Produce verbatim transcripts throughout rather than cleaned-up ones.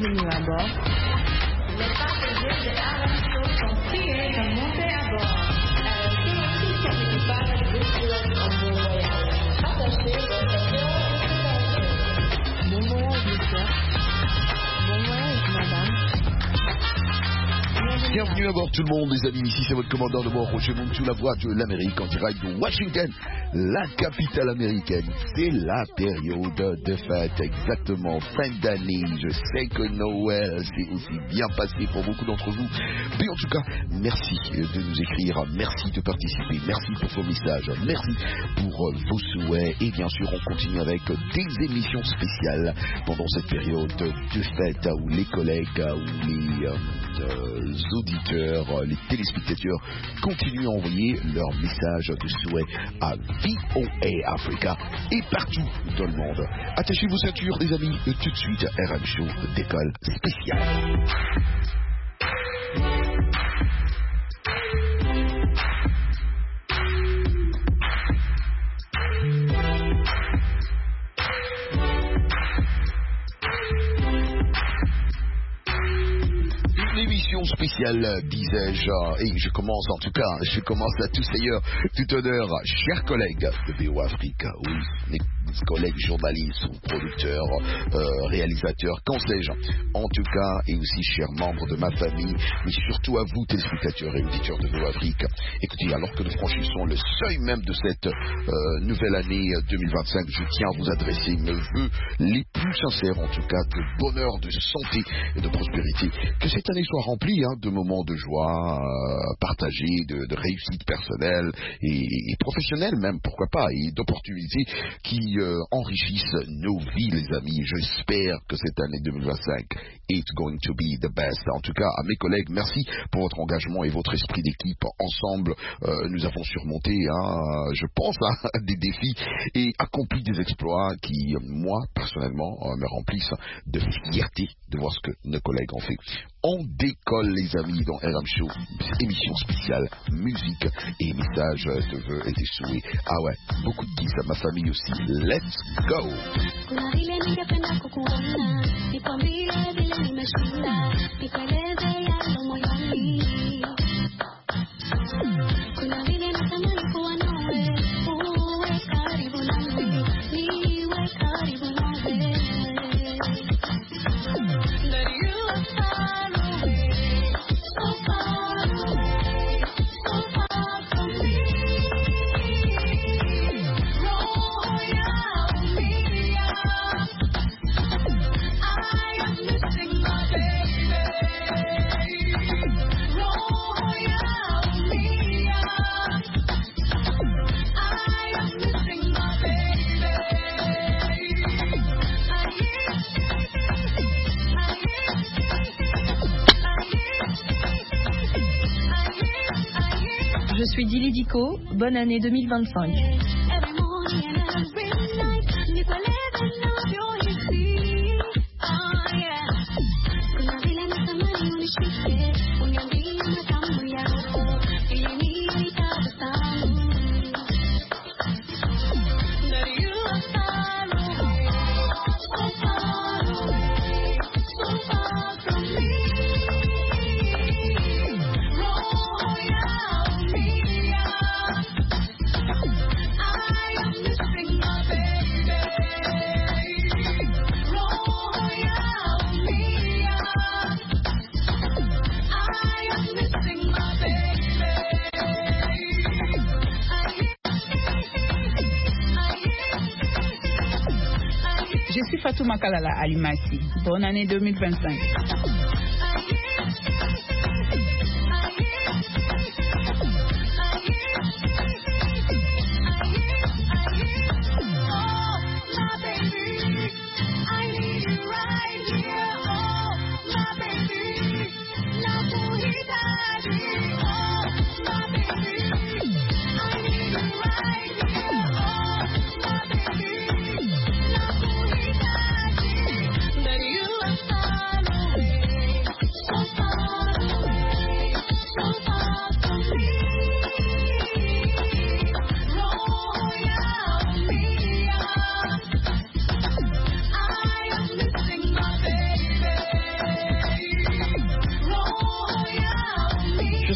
bienvenue à bord. Les passagers de R M Show sont priés de monter à bord. R M Show aussi l'équipage de pilotes en bon voyage. Attachez votre sécurité. Bon voyage, monsieur. Bon voyage, madame. Bienvenue à bord tout le monde, les amis. Ici c'est votre commandant de bord, Roger Montou, la voix de l'Amérique en direct de Washington, la capitale américaine. C'est la période de fête, exactement, fin d'année. Je sais que Noël s'est aussi bien passé pour beaucoup d'entre vous. Mais en tout cas, merci de nous écrire, merci de participer, merci pour vos messages, merci pour vos souhaits. Et bien sûr, on continue avec des émissions spéciales pendant cette période de fête où les collègues, où les euh, euh, auditeurs, les téléspectateurs continuent à envoyer leurs messages de souhait à V O A Africa et partout dans le monde. Attachez vos ceintures, les amis, et tout de suite, R M Show décolle spécial. Émission spéciale, disais-je, et je commence en tout cas, je commence à tous ailleurs, tout honneur, chers collègues de V O A Afrique, oui, mes collègues journalistes, producteurs, euh, réalisateurs, qu'en sais-je, en tout cas, et aussi chers membres de ma famille, mais surtout à vous, téléspectateurs et auditeurs de V O A Afrique. Écoutez, alors que nous franchissons le seuil même de cette euh, nouvelle année deux mille vingt-cinq, je tiens à vous adresser mes vœux les plus sincères, en tout cas, de bonheur, de santé et de prospérité. Que cette année soit remplie hein, de moments de joie euh, partagés, de, de réussite personnelle et, et professionnelle même, pourquoi pas, et d'opportunités qui euh, enrichissent nos vies, les amis. J'espère que cette année deux mille vingt-cinq is going to be the best. En tout cas, à mes collègues, merci pour votre engagement et votre esprit d'équipe. Ensemble, euh, nous avons surmonté, hein, je pense, hein, des défis et accompli des exploits qui, moi, personnellement, euh, me remplissent de fierté de voir ce que nos collègues ont fait. On décolle, les amis, dans R M Show, émission spéciale, musique et messages de vœux et des souhaits. Ah ouais, beaucoup de kiss à ma famille aussi. Let's go! Je suis Dili Dico, bonne année deux mille vingt-cinq. Je suis Fatou Makalala Alimassi. Bonne année deux mille vingt-cinq. That you are far away.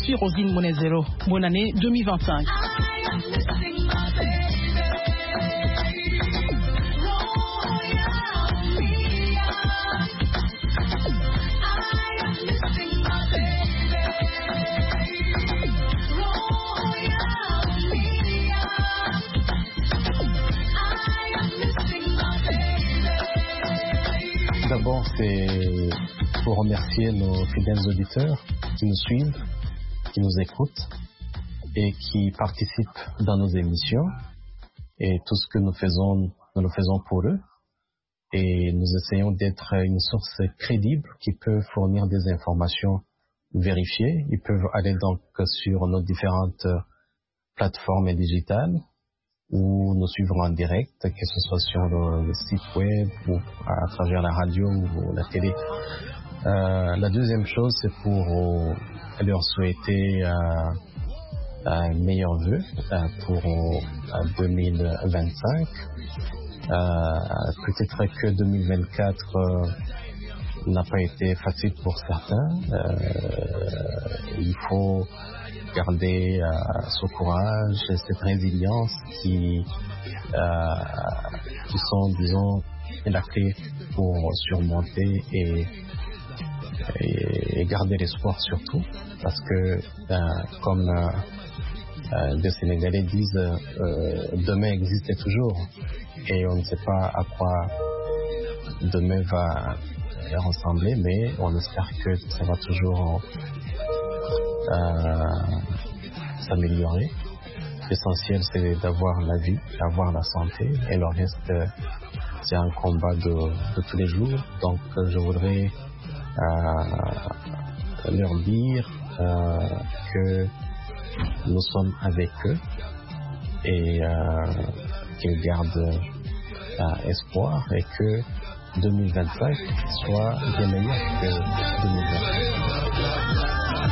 suis Rosine Monezero. Bonne année deux mille vingt-cinq. D'abord, c'est pour remercier nos fidèles auditeurs qui nous suivent, qui nous écoutent et qui participent dans nos émissions. Et tout ce que nous faisons, nous le faisons pour eux. Et nous essayons d'être une source crédible qui peut fournir des informations vérifiées. Ils peuvent aller donc sur nos différentes plateformes digitales ou nous suivre en direct, que ce soit sur le, le site web ou à travers la radio ou la télé. Euh, la deuxième chose, c'est pour euh, leur souhaiter euh, un meilleur vœu euh, pour euh, deux mille vingt-cinq. Euh, peut-être que deux mille vingt-quatre euh, n'a pas été facile pour certains. Euh, il faut garder euh, ce courage, cette résilience qui, euh, qui sont, disons, la clé pour surmonter et, et, et garder l'espoir surtout. Parce que, euh, comme euh, euh, les Sénégalais disent, euh, demain existe toujours. Et on ne sait pas à quoi demain va ressembler, mais on espère que ça va toujours Euh, s'améliorer. L'essentiel, c'est d'avoir la vie, d'avoir la santé, et le reste, c'est un combat de, de tous les jours. Donc, je voudrais euh, leur dire euh, que nous sommes avec eux et euh, qu'ils gardent euh, espoir et que deux mille vingt-cinq soit bien meilleur que deux mille vingt.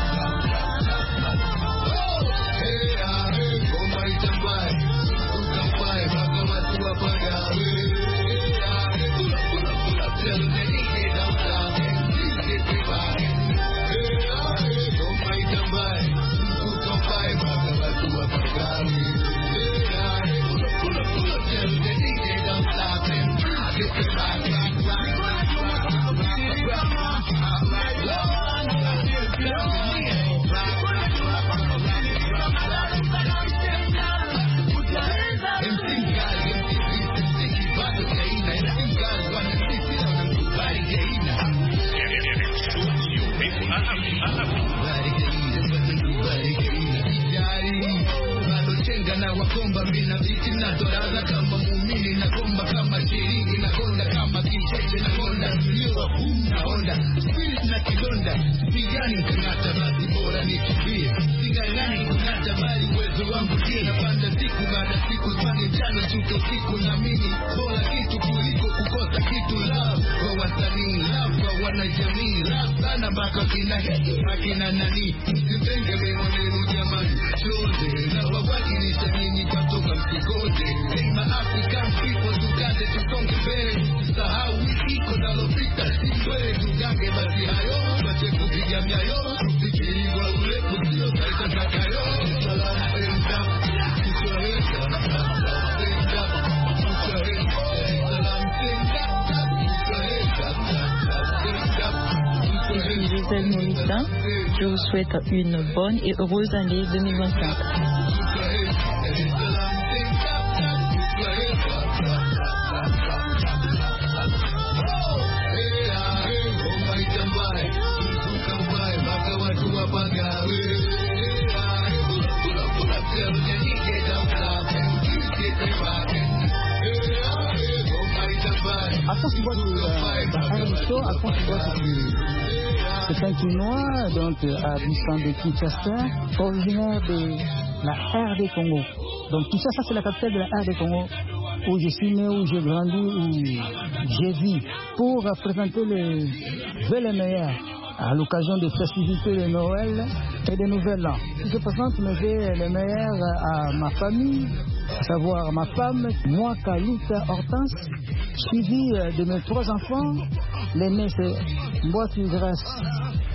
Je vous souhaite une bonne et heureuse année deux mille vingt-cinq. Alphonse Bois, Alphonse Bois, c'est un Chinois, donc habitant de Kinshasa, originaire de la R D Congo. Donc Kinshasa, c'est la capitale de la R D Congo, où je suis né, où j'ai grandi, où j'ai vu, pour présenter les vœux les meilleurs à l'occasion des festivités de Noël et des Nouvel An. Je présente mes vœux les meilleurs à ma famille, à savoir ma femme, moi, Kalita Hortense, suivi de mes trois enfants. L'aîné, c'est Mboati Grâce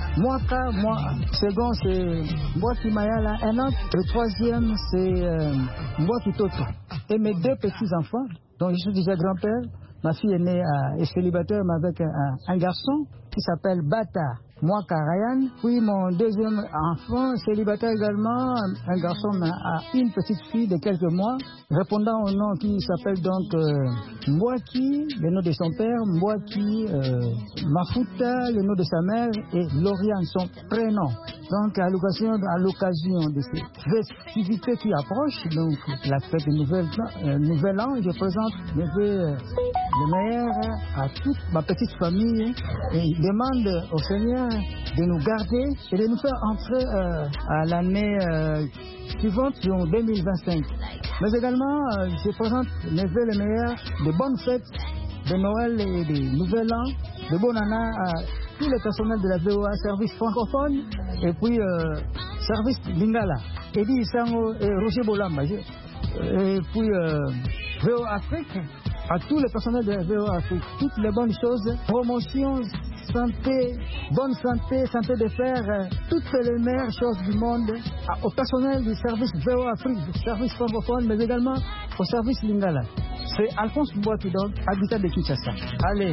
Mwaka, moi, second c'est Mwaki Mayala, un an. Le troisième c'est euh, Mwaki Toto. Et mes deux petits-enfants, dont je suis déjà grand-père, ma fille est née à, est célibataire, mais avec un, un garçon qui s'appelle Bata Mwaka Ryan. Puis mon deuxième enfant, célibataire également, un, un garçon a une petite fille de quelques mois, répondant au nom qui s'appelle donc euh, Mwaki, le nom de son père, Mwaki euh, Mafuta, le nom de sa mère, et Lauriane, son prénom. Donc à l'occasion, à l'occasion de ces festivités qui approchent, donc la fête du nouvel, euh, nouvel an, je présente mes vœux euh, le meilleur à toute ma petite famille et demande au Seigneur de nous garder et de nous faire entrer euh, à l'année euh, suivante, en deux mille vingt-cinq. Mais également, euh, je présente mes vœux les meilleurs, de bonnes fêtes, de Noël et de Nouvel An, de bonne année à tous les personnels de la V O A, service francophone, et puis euh, service Lingala, Eddie Isango et Roger Bolamba, et puis euh, V O A Afrique, à tous les personnels de la V O A Afrique, toutes les bonnes choses, promotion, santé, bonne santé, santé de fer, euh, toutes les meilleures choses du monde, à, au personnel du service V O A Afrique, du service francophone, mais également au service Lingala. C'est Alphonse Mbouaki, donc, habitant de Kinshasa. Allez.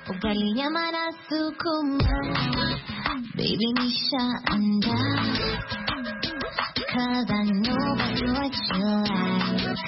Baby Nisha and cause I know that's what you like.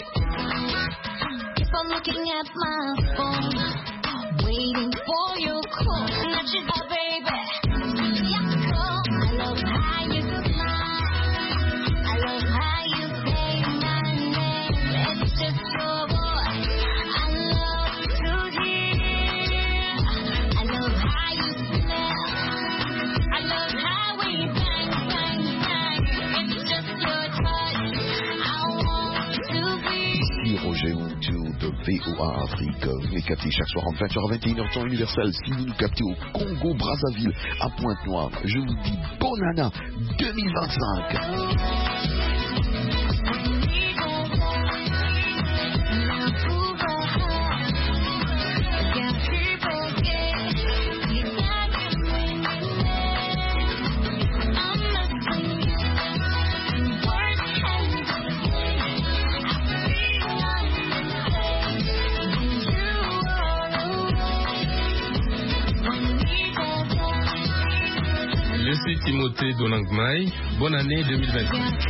If I'm looking at my phone, waiting for your call, not just a baby. Yeah, call. I love how you smile. I love how you say my name. It's just your voice I love to hear. I love how you smell. I love how we bang, bang, bang. It's just your touch I want to be. Ici Roger Moutou de V O A Afrique. Vous les captez chaque soir en vingt heures vingt et une heures temps universel. Si vous nous captez au Congo, Brazzaville, à Pointe-Noire, je vous dis bonne année deux mille vingt-cinq. Merci Timothée Donangmai, bonne année deux mille vingt-cinq.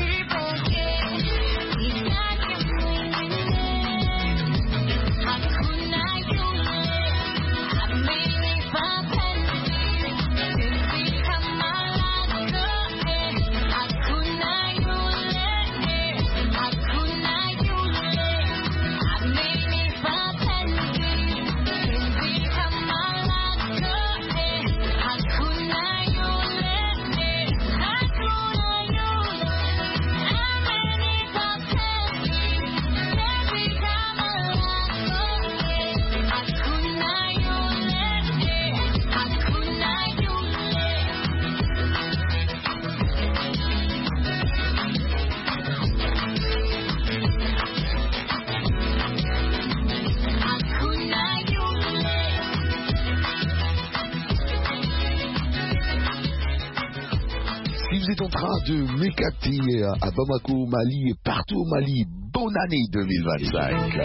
Vous êtes en train de m'éclater à Bamako, au Mali et partout au Mali. Bonne année deux mille vingt-cinq.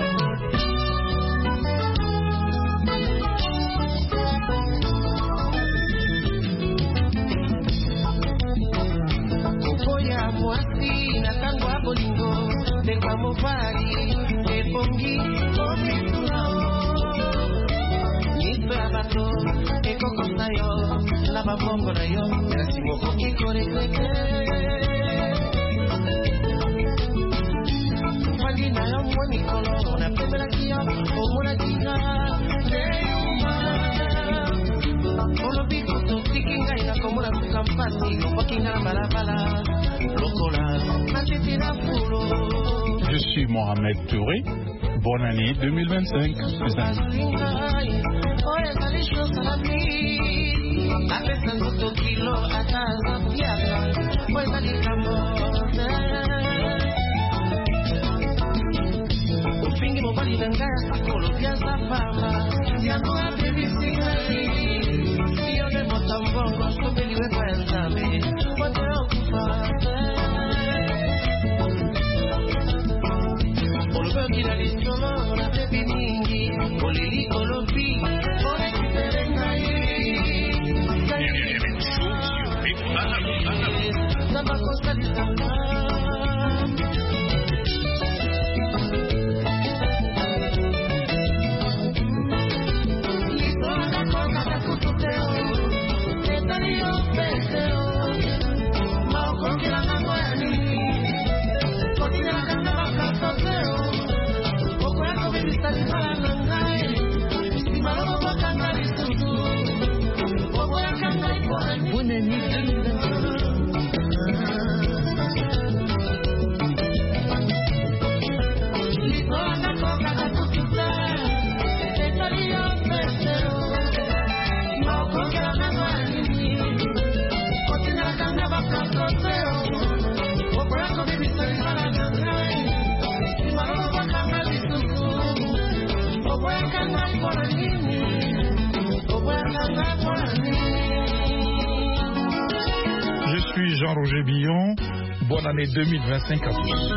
Lava bongo na yo, nasimo koki kore kweke. Fagi na yo mwani kolo, na pemela kiyo, omuna kiga, neuma. Ono biko to tikinga ina komuna kukampani, lopakinga balabala, lokola, matitira fulo. Je suis Mohamed Touré, bonne année deux mille vingt-cinq. Yo Je suis Jean-Roger Billon. Bonne année deux mille vingt-cinq à tous.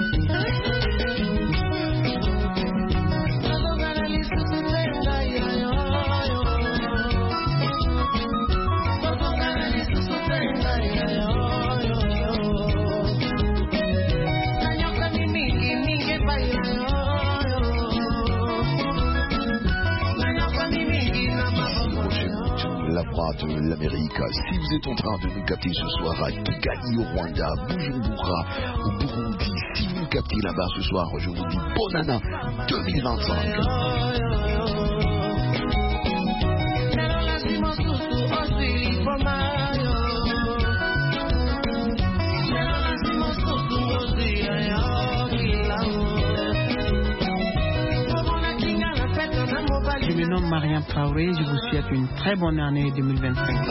De l'Amérique. Si vous êtes en train de nous capter ce soir à Kigali au Rwanda, Bujumbura au Burundi, si vous nous captez là-bas ce soir, je vous dis bonne année deux mille vingt-cinq. Je me nomme Mariam Traoré, je vous souhaite une très bonne année deux mille vingt-cinq.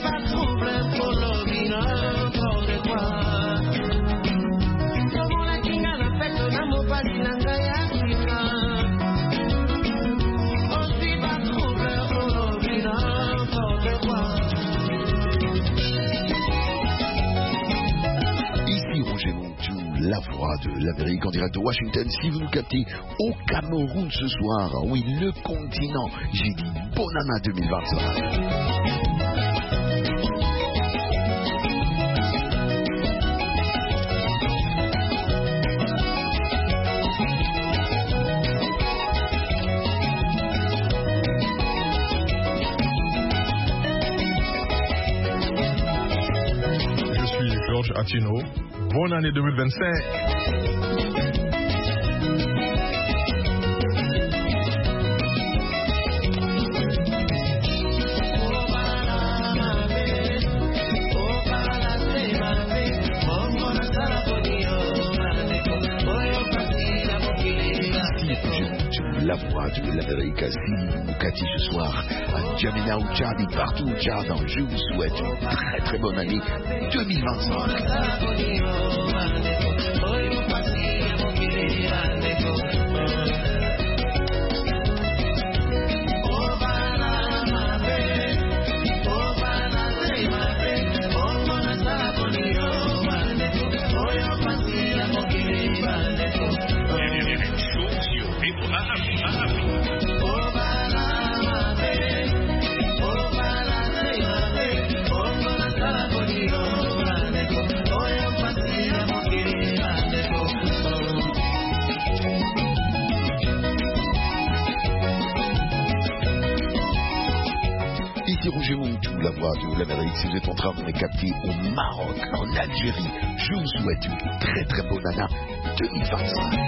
La voix de l'Amérique en direct de Washington. Si vous nous captez au Cameroun ce soir, oui, le continent, j'ai dit bonne année deux mille vingt-cinq. Georges Atino. Bonne année deux mille vingt-cinq. La voix de l'Amérique, si vous cathy ce soir à Djamena ou Tchad et partout au Tchad, je vous souhaite une très très bonne année deux mille vingt-cinq. Roger Moutou, la voix de l'Amérique. Si vous êtes en train de me capter au Maroc, en Algérie, je vous souhaite une très très bonne année deux mille vingt-cinq.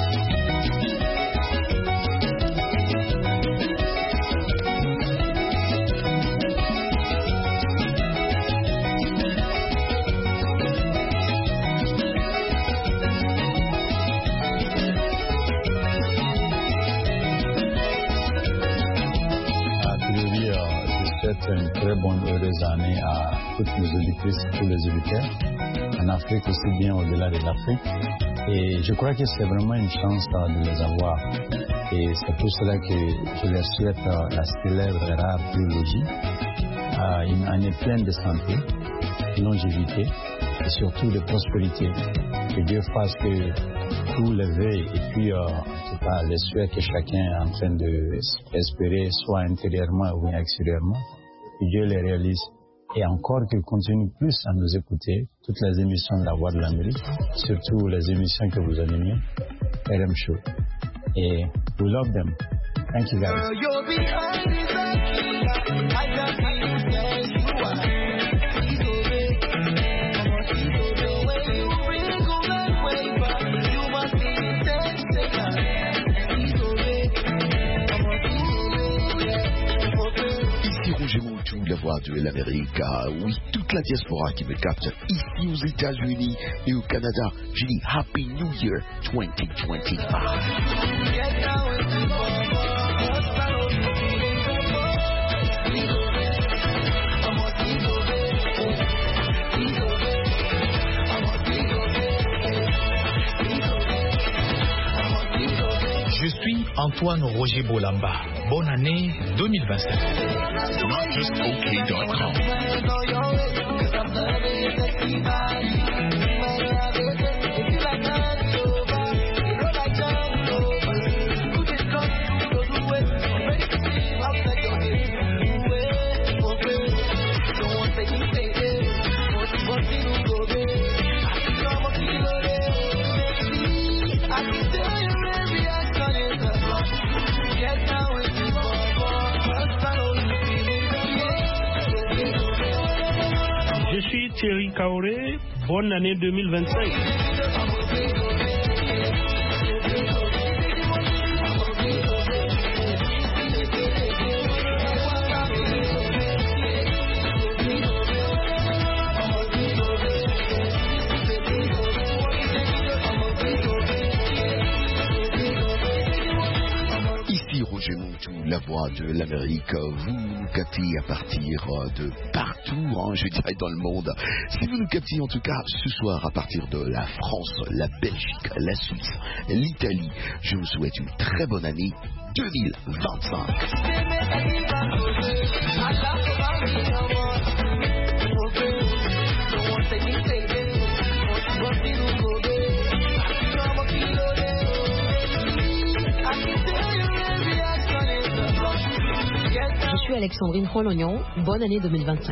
Une très bonne, heureuse année à toutes nos auditrices et tous les auditeurs, en Afrique aussi bien au-delà de l'Afrique. Et je crois que c'est vraiment une chance de les avoir. Et c'est pour cela que je leur souhaite la célèbre et rare trilogie, une année pleine de santé, de longévité et surtout de prospérité. Que Dieu fasse que tous les vœux et puis euh, en tout cas les souhaits que chacun est en train d'espérer, soit intérieurement ou extérieurement, que Dieu les réalise et encore qu'ils continuent plus à nous écouter, toutes les émissions de la Voix de l'Amérique, surtout les émissions que vous animez, R M Show. Et we love them. Thank you guys. La Voix de l'Amérique, oui, toute la diaspora qui me capte ici aux États-Unis et au Canada. J'ai dit Happy New Year twenty twenty-five. Je suis Antoine Roger Bolamba. Bonne année deux mille vingt-cinq. Not just okay dot com. Je suis Thierry Kaoré, bonne année deux mille vingt-cinq. Roger Montou, la Voix de l'Amérique, vous nous captez à partir de partout, hein, je dirais dans le monde. Si vous nous captez en tout cas ce soir à partir de la France, la Belgique, la Suisse, l'Italie, je vous souhaite une très bonne année deux mille vingt-cinq. Je suis Alexandrine Rolognon, bonne année deux mille vingt-cinq.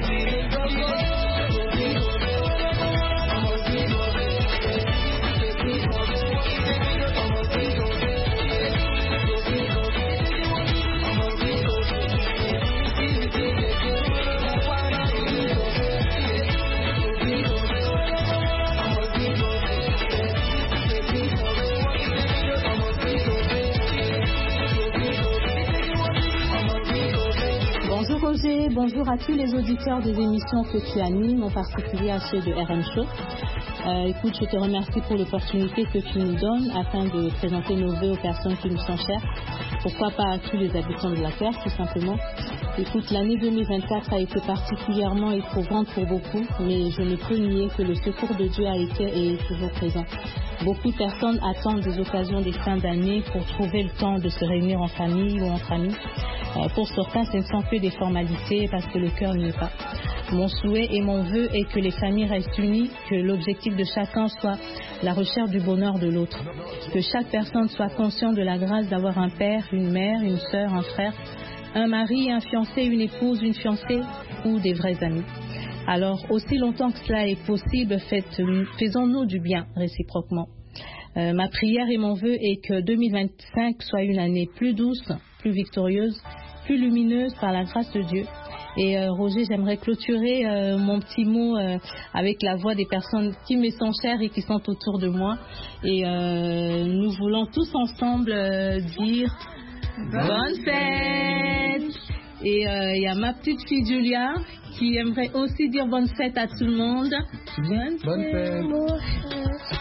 Bonjour Roger, bonjour à tous les auditeurs des émissions que tu animes, en particulier à ceux de R M Show. Euh, écoute, je te remercie pour l'opportunité que tu nous donnes afin de présenter nos vœux aux personnes qui nous sont chères. Pourquoi pas à tous les habitants de la Terre, tout simplement. Écoute, l'année deux mille vingt-quatre a été particulièrement éprouvante pour beaucoup, mais je ne peux nier que le secours de Dieu a été et est toujours présent. Beaucoup de personnes attendent des occasions des fins d'année pour trouver le temps de se réunir en famille ou entre amis. Euh, pour certains, ce ne sont que des formalités parce que le cœur n'y est pas. Mon souhait et mon vœu est que les familles restent unies, que l'objectif de chacun soit la recherche du bonheur de l'autre, que chaque personne soit consciente de la grâce d'avoir un père, une mère, une sœur, un frère, un mari, un fiancé, une épouse, une fiancée ou des vrais amis. Alors, aussi longtemps que cela est possible, faites, faisons-nous du bien réciproquement. Euh, ma prière et mon vœu est que deux mille vingt-cinq soit une année plus douce, plus victorieuse, plus lumineuse par la grâce de Dieu. Et euh, Roger, j'aimerais clôturer euh, mon petit mot euh, avec la voix des personnes qui me sont chères et qui sont autour de moi. Et euh, nous voulons tous ensemble euh, dire bonne fête. Et il euh, y a ma petite fille Julia qui aimerait aussi dire bonne fête à tout le monde. Bonne, bonne fête. fête.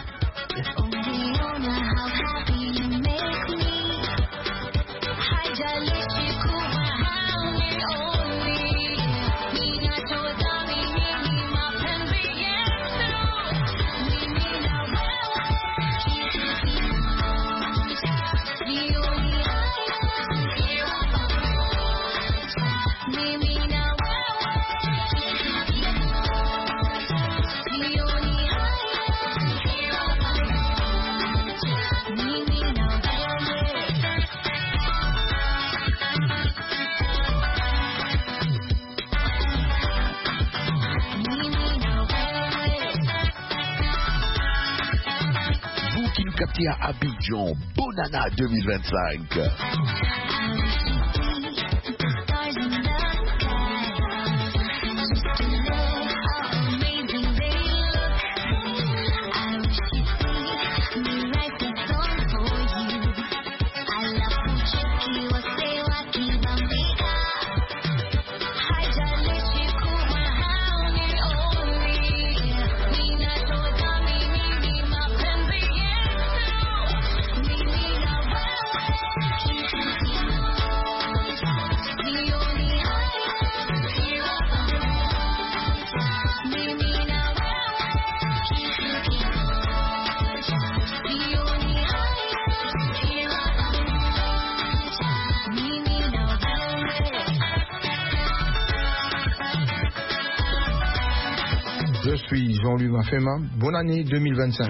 capté à Abidjan. Bonana deux mille vingt-cinq. Je suis Jean-Louis Mafema. Bonne année deux mille vingt-cinq.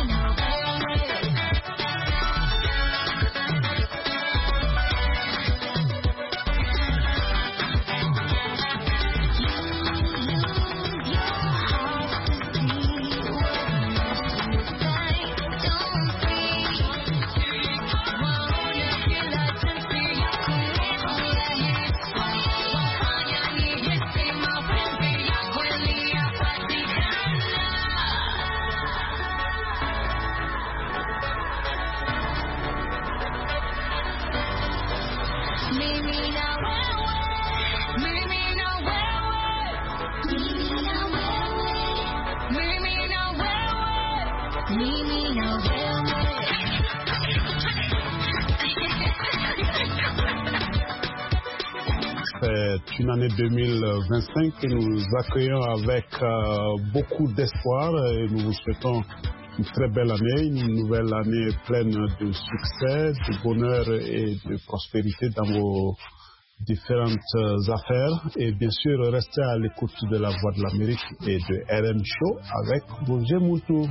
C'est une année deux mille vingt-cinq que nous accueillons avec euh, beaucoup d'espoir et nous vous souhaitons une très belle année, une nouvelle année pleine de succès, de bonheur et de prospérité dans vos différentes affaires. Et bien sûr, restez à l'écoute de la Voix de l'Amérique et de R M Show avec Roger Moutou.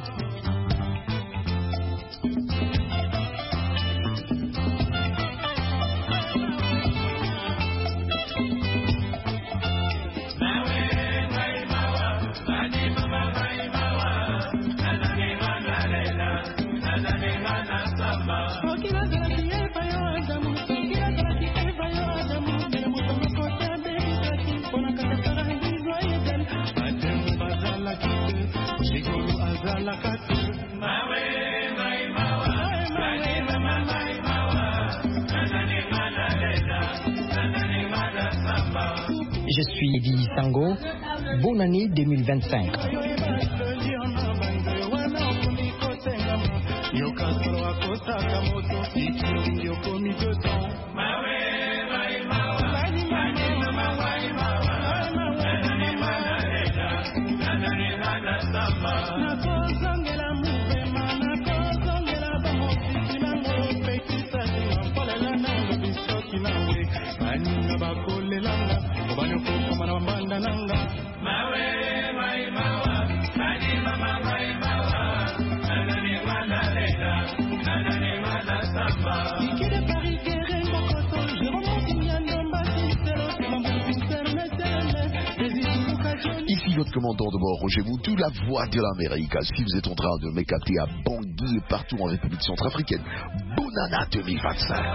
Je suis Eddie Sango. Bonne année deux mille vingt-cinq. Ici votre commandant de bord, Roger Moutou, la Voix de l'Amérique. Si vous êtes en train de me capter à Bangui et partout en République centrafricaine, Bonana deux mille vingt-cinq.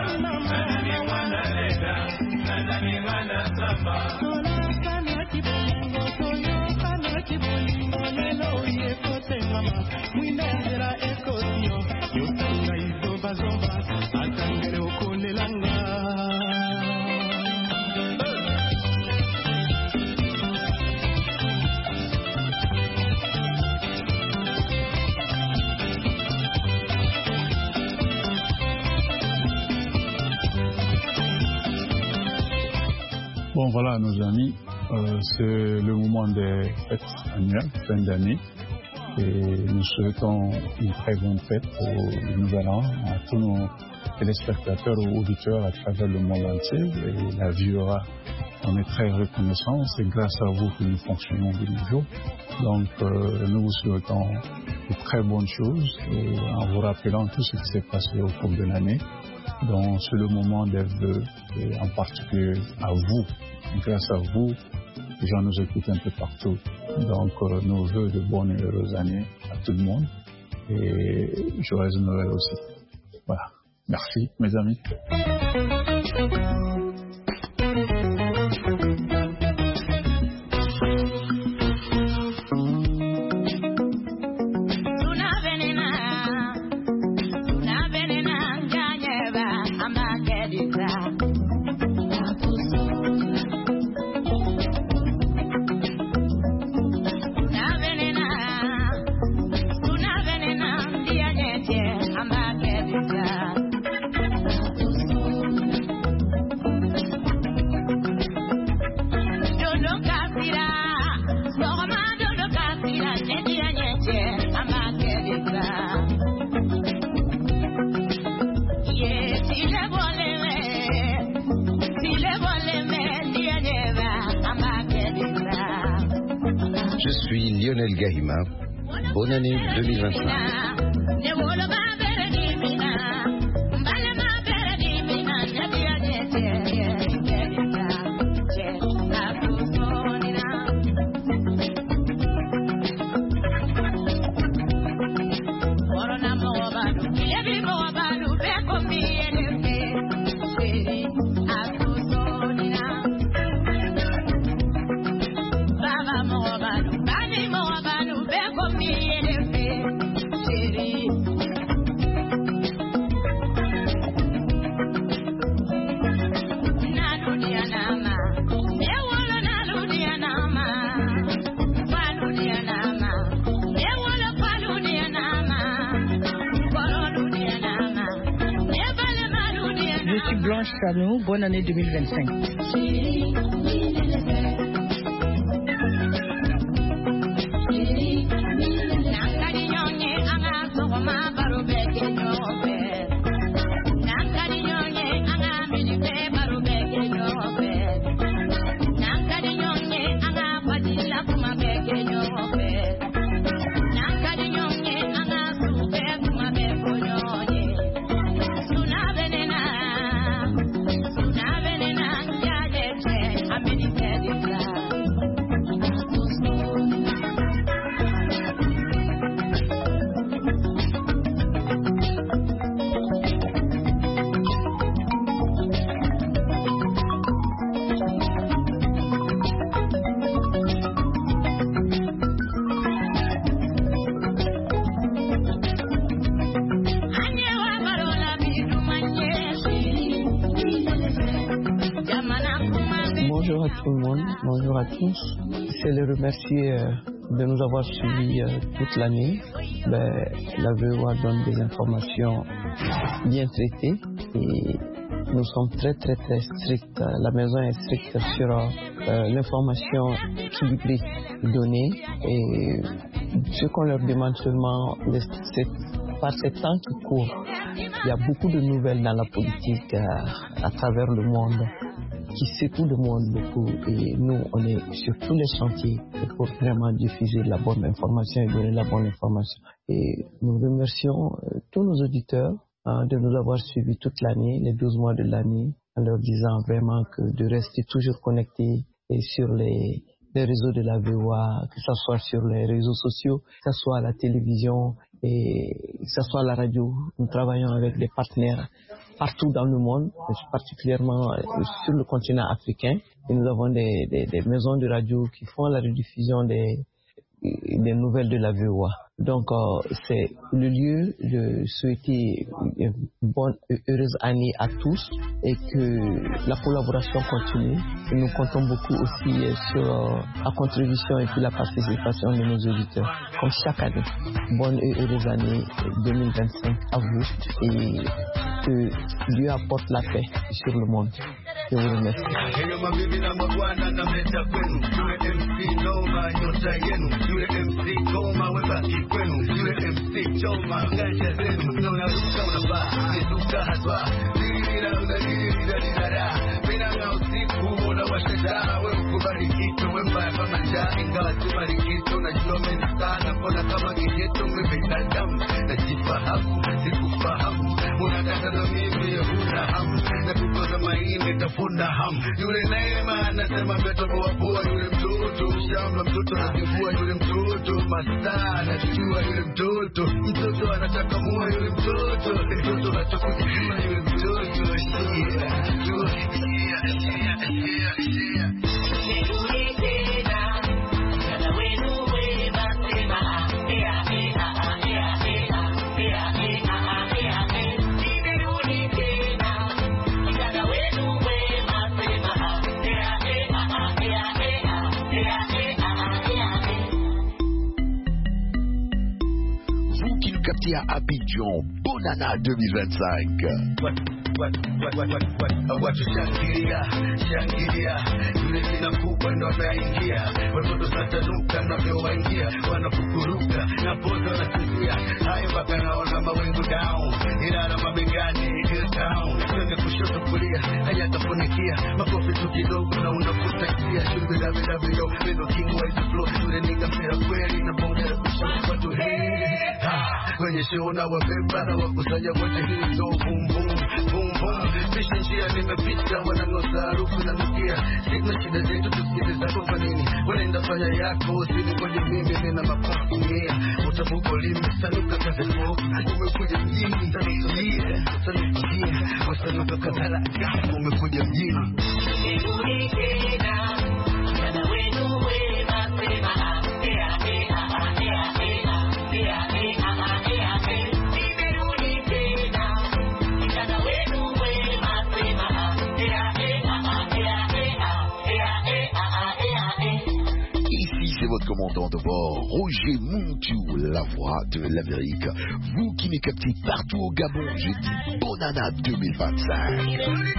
Bon voilà nos amis, euh, c'est le moment des fêtes annuelles, fin d'année, et nous souhaitons une très bonne fête au Nouvel An à tous nos téléspectateurs ou auditeurs à travers le monde entier, et la vie aura, on est très reconnaissants, c'est grâce à vous que nous fonctionnons de nos jours, donc euh, nous vous souhaitons de très bonnes choses, et en vous rappelant tout ce qui s'est passé au cours de l'année. Donc c'est le moment des vœux, et en particulier à vous. Grâce à vous, les gens nous écoutent un peu partout. Donc euh, nos vœux de bonnes et heureuses années à tout le monde. et joyeuses Noël aussi. Voilà. Merci, mes amis. Je suis Lionel Gahima. Bonne année deux mille vingt-cinq. Blanche Sanou, bonne année deux mille vingt-cinq. Bonjour à tout le monde, bonjour à tous. C'est les remercier euh, de nous avoir suivis euh, toute l'année. Ben, la V O A donne des informations bien traitées et nous sommes très très très stricts. La maison est stricte sur euh, l'information équilibrée donnée et ce qu'on leur demande seulement, c'est par ces temps qui courent, il y a beaucoup de nouvelles dans la politique euh, à travers le monde qui secouent le monde beaucoup et nous on est sur tous les chantiers pour vraiment diffuser la bonne information et donner la bonne information. Et nous remercions euh, tous nos auditeurs hein, de nous avoir suivis toute l'année, les douze mois de l'année, en leur disant vraiment que de rester toujours connectés et sur les, les réseaux de la V O A, que ce soit sur les réseaux sociaux, que ce soit à la télévision et que ce soit à la radio. Nous travaillons avec des partenaires partout dans le monde, particulièrement sur le continent africain. Et nous avons des, des, des maisons de radio qui font la rediffusion des, des nouvelles de la V O A. Donc, euh, c'est le lieu de souhaiter une bonne et heureuse année à tous et que la collaboration continue. Et nous comptons beaucoup aussi sur euh, la contribution et puis la participation de nos auditeurs, comme chaque année. Bonne et heureuse année deux mille vingt-cinq à vous et que Dieu apporte la paix sur le monde. Je vous remercie. Funda ham yule neema anasema beto kwa poa yule mtoto shamba mtoto anajivua yule mtoto masana tujua yule mtoto mtoto wacha kujijua niwe mtoto. Shia, jua, shia, shia, shia, shia. Nirudi tena, dada wenu wema sema, ea, ea, ea, ea, ea, ea, ea, ea. Nimerudi tena, dada wenu wema sema, ea, ea, ea, ea, ea, ea, ea. Vous qui nous captez à Abidjan, Bonana deux mille vingt-cinq. Watu shangilia, shangilia, yule zinakupa ndo anaingia, watoto satanuka na vyo waingia, wanafukuruka na pozo wanasikia, hayo mpaka naona mawingu down, ilala mabegani, hill town, twende kushoto kulia, haya tafunikia, makofi tu kidogo na unakusakia, shungu la bila bila, mendo king wa hizi flow, yule nigga mpira kweli na bongera kushoto watu hii, ha, kwenye show na wabeba na wakusanya wote hii, so boom boom, boom boom, pisha njia nimepita, wanangoza harufu na nukia, sigma shida zetu tusikize zako kwa nini, wanaenda fanya yako, usini kwenye mimi, nina mapafu mia, utabuko limi, sanuka kaze foku, umekuja mjini, sanukia, sanukia, wasanuka katala gafu, umekuja mjini. Nirudi tena, dada wenu wema sema, ea, ea, ea, ea, ea, ea, ea, ea. Nimerudi tena, dada wenu wema sema, ea, ea, ea, ea, ea, ea, ea. Ici, c'est votre commandant de bord, Roger Montou, la voix de l'Amérique. Vous qui nous captez partout au Gabon, je dis Bonana deux mille vingt-cinq.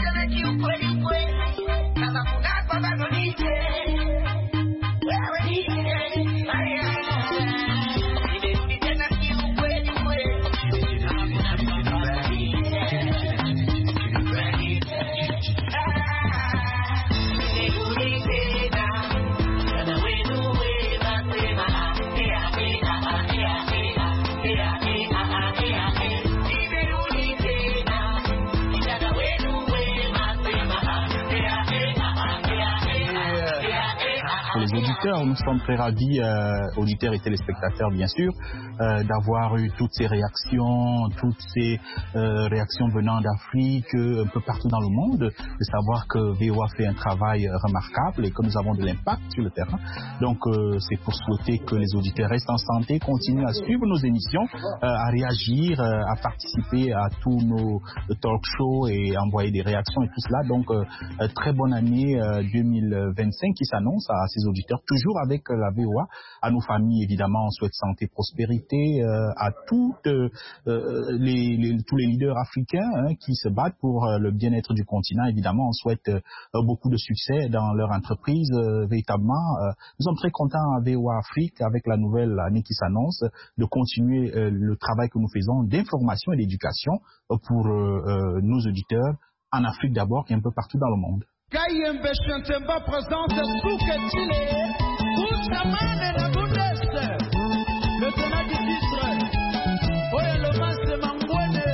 Nous sommes très ravis, euh, auditeurs et téléspectateurs bien sûr, euh, d'avoir eu toutes ces réactions, toutes ces euh, réactions venant d'Afrique, un peu partout dans le monde, de savoir que V O A fait un travail remarquable et que nous avons de l'impact sur le terrain. Donc euh, c'est pour souhaiter que les auditeurs restent en santé, continuent à suivre nos émissions, euh, à réagir, euh, à participer à tous nos talk shows et envoyer des réactions et tout cela. Donc euh, très bonne année euh, deux mille vingt-cinq qui s'annonce à ces auditeurs, toujours avec la V O A, à nos familles évidemment, on souhaite santé, prospérité, euh, à toutes, euh, les, les, tous les leaders africains hein, qui se battent pour euh, le bien-être du continent. Évidemment, on souhaite euh, beaucoup de succès dans leur entreprise, euh, véritablement. Euh, nous sommes très contents à V O A Afrique, avec la nouvelle année qui s'annonce, de continuer euh, le travail que nous faisons d'information et d'éducation euh, pour euh, euh, nos auditeurs en Afrique d'abord et un peu partout dans le monde. Kayembe Chantemba présente Souke Chile, Oussamane na Boudeste, le tenant du titre, Oye le masque Mangwene,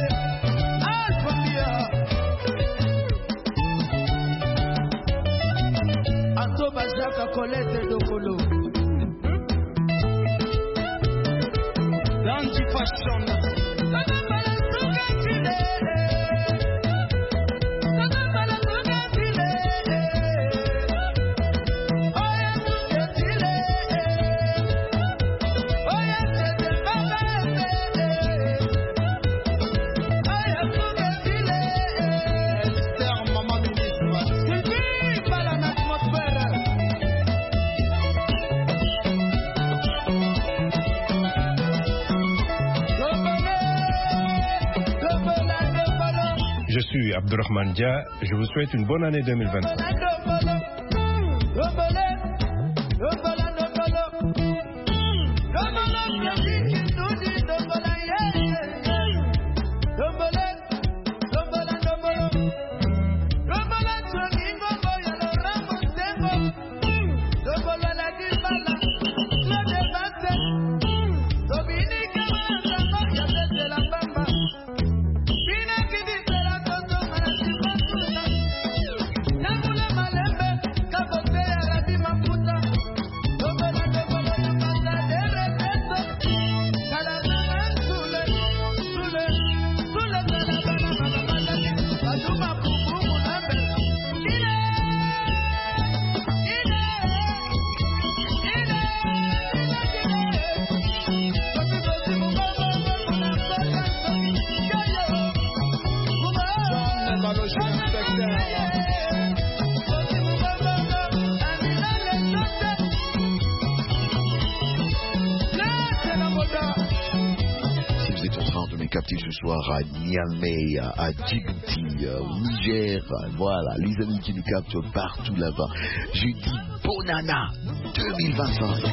Alphabia, Anto Bajaka Colette Dokolo, Lanji Fashion. Je suis Abdurrahman Dia, je vous souhaite une bonne année deux mille vingt-cinq. mes captifs ce soir à Niamey, à Djibouti, au Niger. Voilà, les amis qui nous captent partout là-bas. Je dis Bonana deux mille vingt-cinq.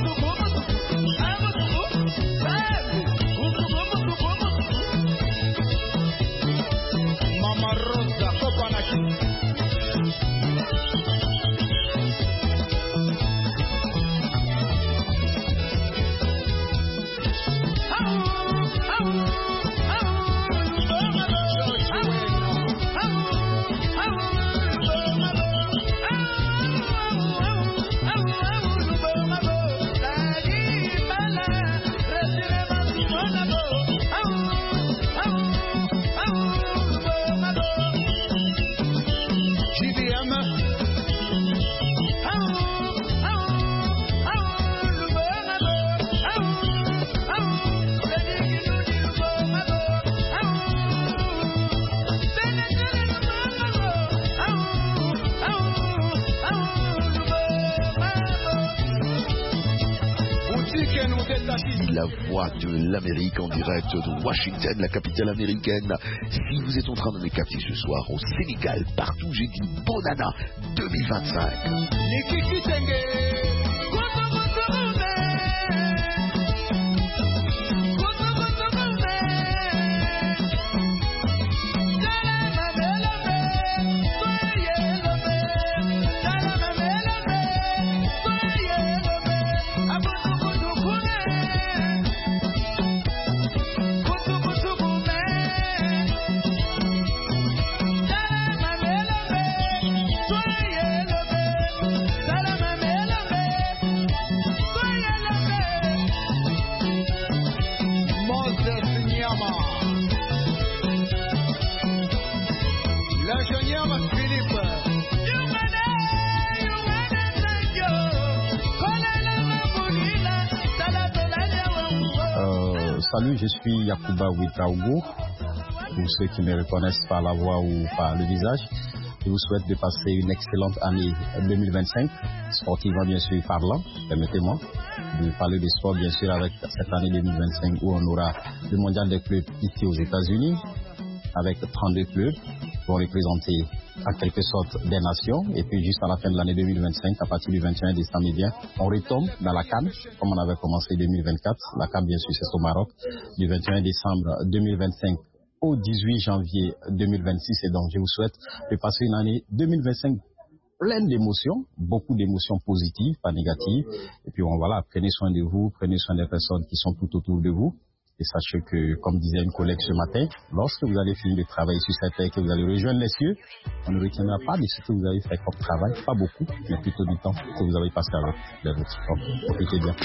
Mama Rosa, Copanaki. La voix de l'Amérique en direct de Washington, la capitale américaine. Si vous êtes en train de me capter ce soir au Sénégal, partout, j'ai dit Bonana deux mille vingt-cinq. Salut, je suis Yakuba Ouitraogo. Pour ceux qui me reconnaissent par la voix ou par le visage, je vous souhaite de passer une excellente année deux mille vingt-cinq, sportivement bien sûr parlant, permettez-moi de parler de sport bien sûr avec cette année deux mille vingt-cinq où on aura le mondial des clubs ici aux États-Unis avec trente-deux clubs qui vont représenter en quelque sorte des nations. Et puis juste à la fin de l'année deux mille vingt-cinq, à partir du vingt et un décembre, eh bien, on retombe dans la CAN, comme on avait commencé deux mille vingt-quatre. La CAN, bien sûr, c'est au Maroc, du vingt et un décembre deux mille vingt-cinq au dix-huit janvier deux mille vingt-six. Et donc, je vous souhaite de passer une année deux mille vingt-cinq pleine d'émotions, beaucoup d'émotions positives, pas négatives. Et puis, bon, voilà, prenez soin de vous, prenez soin des personnes qui sont tout autour de vous. Et sachez que, comme disait une collègue ce matin, lorsque vous allez finir de travailler sur cette terre, que vous allez rejoindre les cieux, on ne retiendra pas de ce que vous avez fait comme travail, pas beaucoup, mais plutôt du temps que vous avez passé avec les vôtres. Donc, profitez bien.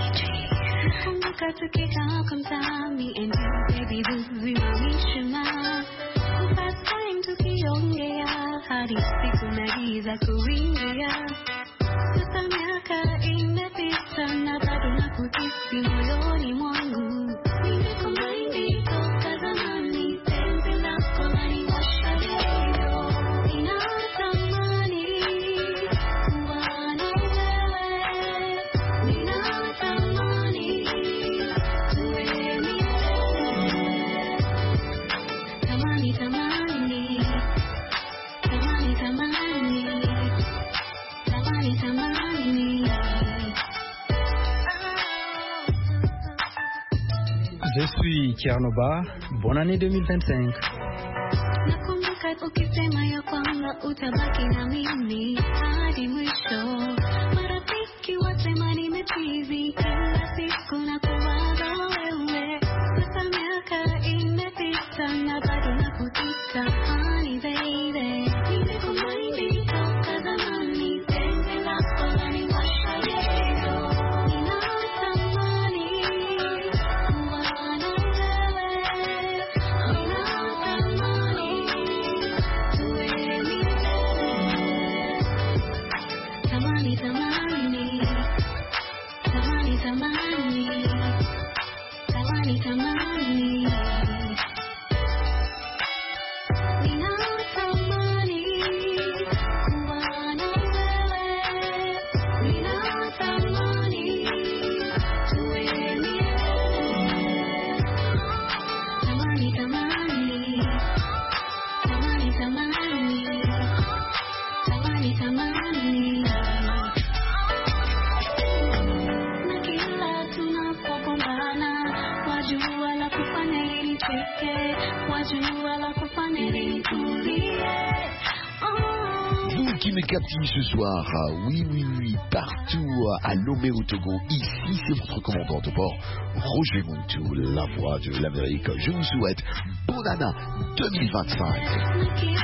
Je suis Tchernoba, bonne année deux mille vingt-cinq. Nakumbuka ukisema ya kwamba utabaki na mimi hadi mwisho. Marafiki wasema nimechizi, kila siku nakuwaza wewe. Sasa miaka imepita na bado nakuita honey baby. Nimekumaini toka zamani, penzi lako laniwasha leo. Ninatamani kuwa na wewe, ninatamani tuwe milele. Tamani, tamani, tamani, tamani. Vous qui me captivez ce soir, oui, oui, oui, partout à Lomé au Togo, ici c'est votre commandant de bord, Roger Muntu, la voix de l'Amérique. Je vous souhaite Bonana deux mille vingt-cinq.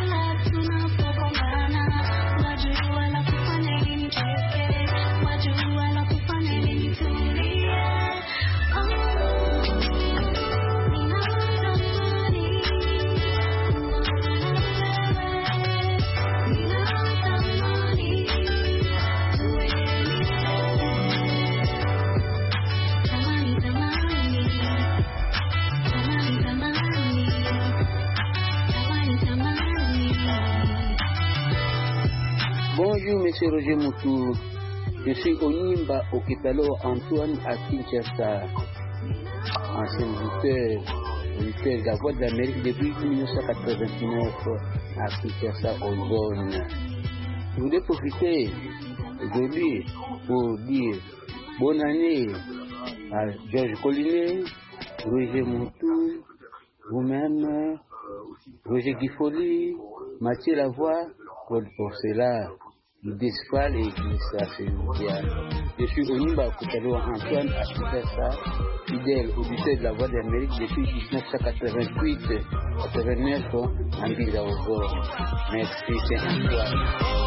Bonjour, Monsieur Roger Moutou. Je suis Onimba Okitalo Antoine à Kinshasa, ancien auditeur, auditeur de la Voix de l'Amérique depuis dix-neuf cent quatre-vingt-neuf à Kinshasa, au zone. Je voulais profiter aujourd'hui pour dire bonne année à Georges Collinet, Roger Moutou, vous-même, Roger Guifoli, Mathieu Lavoie, Claude Porcela, Desfal et Glissa Sévilla. Je suis Onimba Koutalo Antoine à Kinshasa, fidèle auditeur de la Voix d'Amérique depuis dix-neuf cent quatre-vingt-huit quatre-vingt-neuf en ville d'Aogo. Merci, c'est Antoine.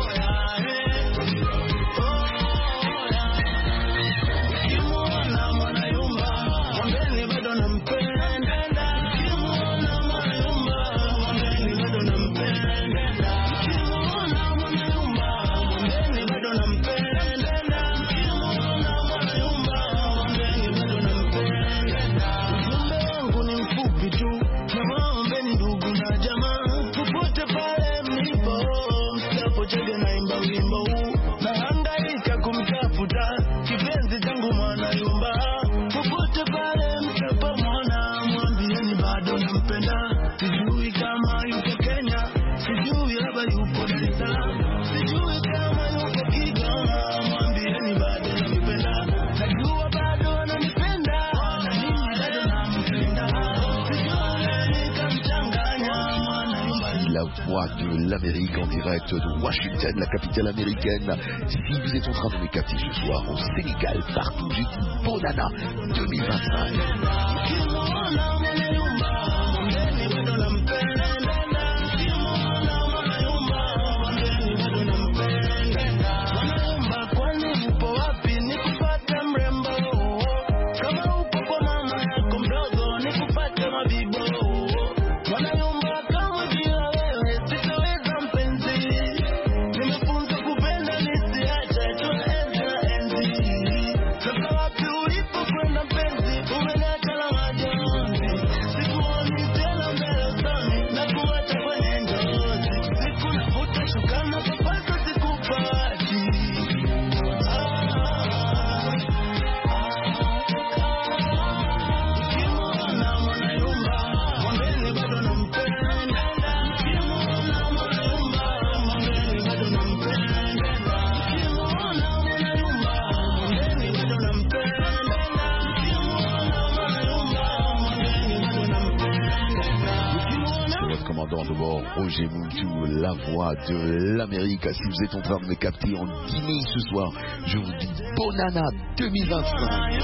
Voix de l'Amérique en direct de Washington, la capitale américaine. Si vous êtes en train de me capter ce soir au Sénégal, partout, j'ai dit Bonana deux mille vingt-cinq. Roger Muntu, la voix de l'Amérique. Si vous êtes en train de me capter en Guinée ce soir, je vous dis Bonana deux mille vingt-cinq.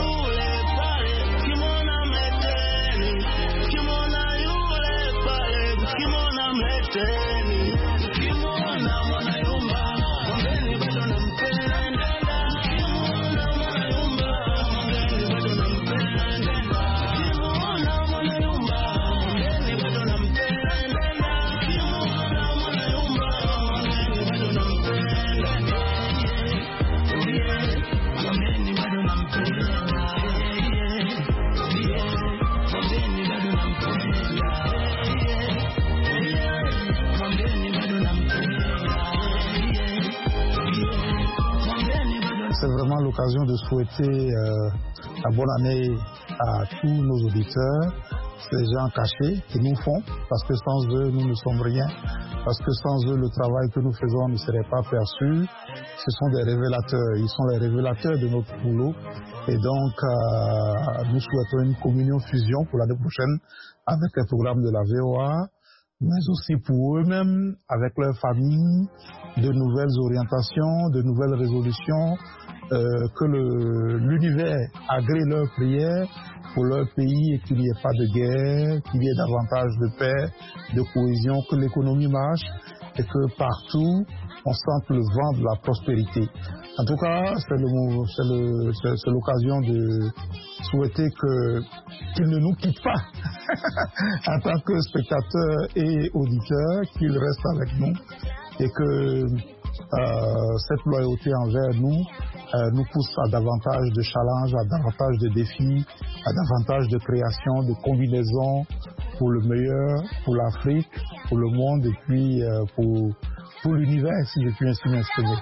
C'est vraiment l'occasion de souhaiter euh, la bonne année à tous nos auditeurs, ces gens cachés qui nous font, parce que sans eux, nous ne sommes rien, parce que sans eux, le travail que nous faisons ne serait pas perçu. Ce sont des révélateurs, ils sont les révélateurs de notre boulot. Et donc, euh, nous souhaitons une communion-fusion pour l'année prochaine avec les programmes de la V O A, mais aussi pour eux-mêmes, avec leurs familles, de nouvelles orientations, de nouvelles résolutions, euh, que le, l'univers agrée leurs prières pour leur pays et qu'il n'y ait pas de guerre, qu'il y ait davantage de paix, de cohésion, que l'économie marche et que partout on sente le vent de la prospérité. En tout cas, c'est, le, c'est, le, c'est, c'est l'occasion de souhaiter que, qu'ils ne nous quittent pas en tant que spectateurs et auditeurs, qu'ils restent avec nous et que euh, cette loyauté envers nous euh, nous pousse à davantage de challenges, à davantage de défis, à davantage de créations, de combinaisons pour le meilleur, pour l'Afrique, pour le monde et puis euh, pour, pour l'univers, si je puis ainsi m'exprimer.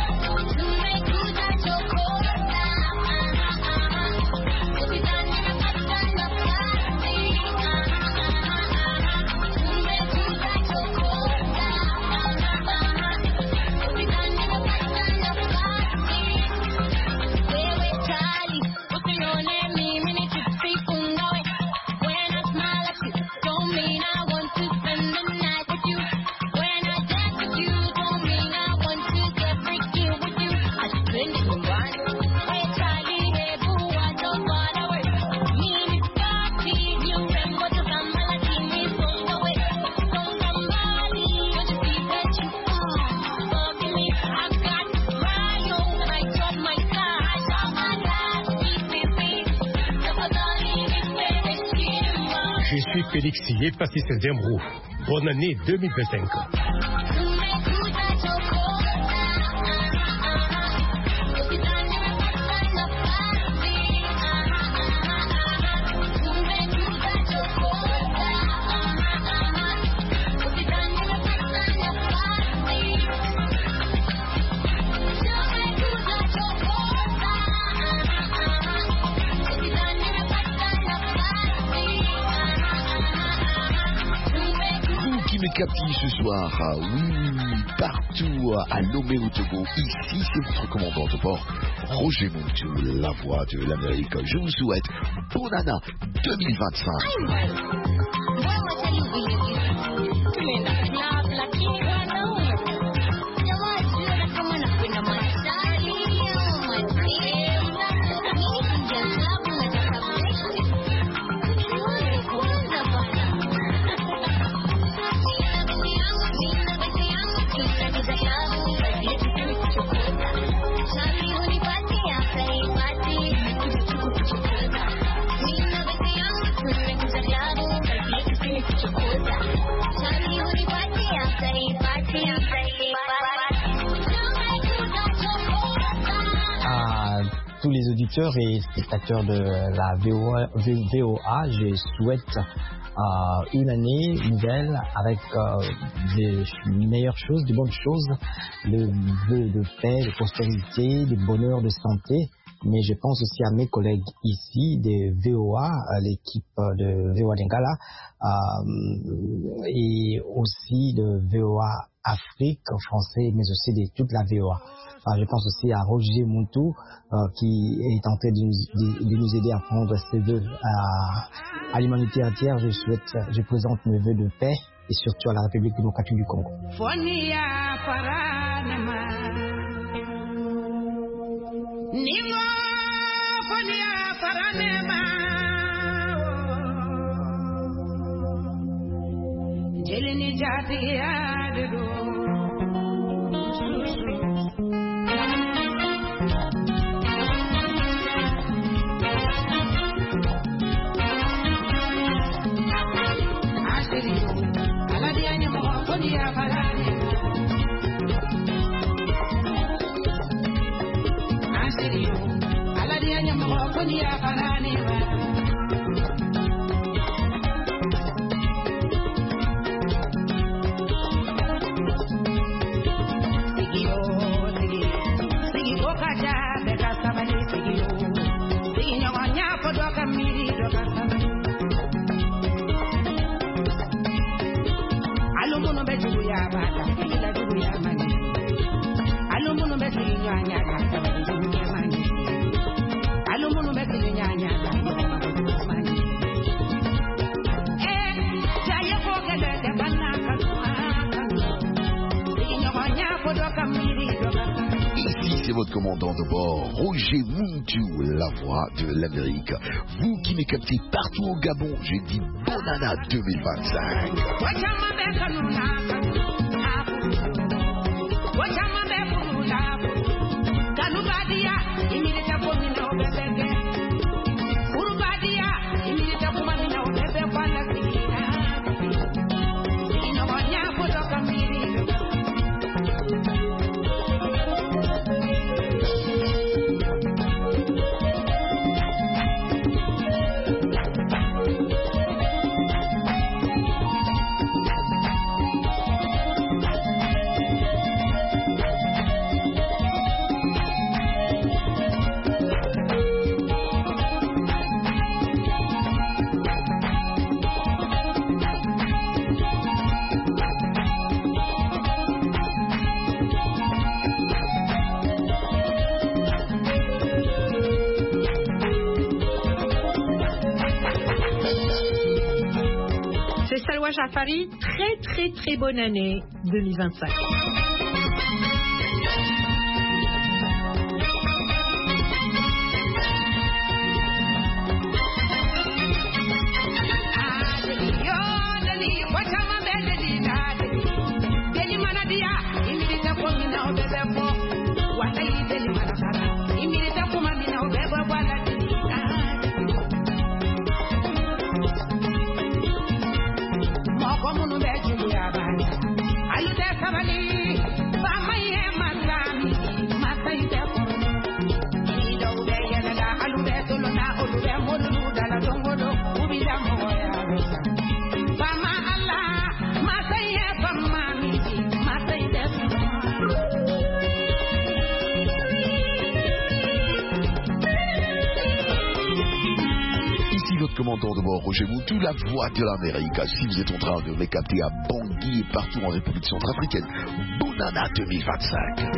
Félix Yepassi Zembrou. Bonne année deux mille vingt-cinq. Captif ce soir, oui, partout à Lomé au Togo. Ici, c'est votre commandant de bord, Roger Montou, la voix de l'Amérique. Je vous souhaite bonne année deux mille vingt-cinq. Tous les auditeurs et spectateurs de la V O A, V O A je souhaite euh, une année nouvelle avec euh, des meilleures choses, de bonnes choses, de, de, de paix, de prospérité, de bonheur, de santé. Mais je pense aussi à mes collègues ici des V O A, l'équipe de V O A Dingala, euh, et aussi de V O A Afrique, français, mais aussi de toute la V O A. Enfin, je pense aussi à Roger Montou, euh, qui est en train de nous, de, de nous aider à prendre ses vœux à, à l'humanité entière. Je souhaite, je présente mes vœux de paix et surtout à la République démocratique du Congo. commandant de bord, Roger Muntu, la voix de l'Amérique. Vous qui me captez partout au Gabon, j'ai dit Bonana deux mille vingt-cinq. Salwa Jafari, très très très bonne année deux mille vingt-cinq. Commandant de bord Roger Muntu, la voix de l'Amérique. Si vous êtes en train de me capter à Bangui et partout en République centrafricaine, Bonana deux mille vingt-cinq.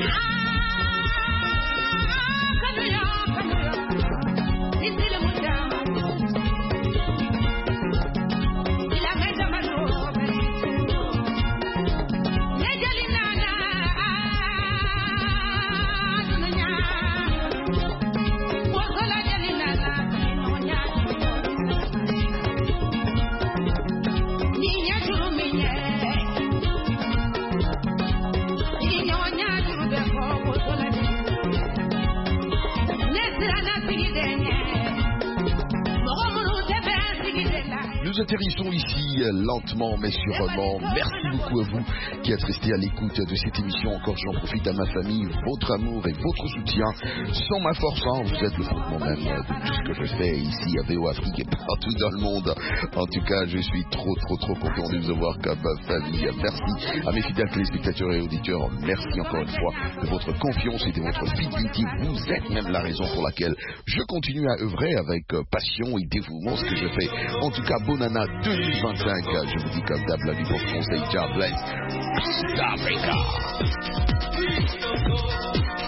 Nous atterrissons ici lentement mais sûrement. Merci beaucoup à vous qui êtes restés à l'écoute de cette émission. Encore j'en profite à ma famille, votre amour et votre soutien. Sans ma force, hein, vous êtes le fondement même de tout ce que je fais ici à V O Afrique et partout dans le monde. En tout cas, je suis trop trop trop content de vous avoir comme famille. Merci à mes fidèles téléspectateurs et auditeurs. Merci encore une fois de votre confiance et de votre fidélité. Vous êtes même la raison pour laquelle je continue à œuvrer avec passion et dévouement ce que je fais. En tout cas, Bonana deux mille vingt-cinq. Je vous dis comme d'hab, la vie pour conseil. God bless Africa.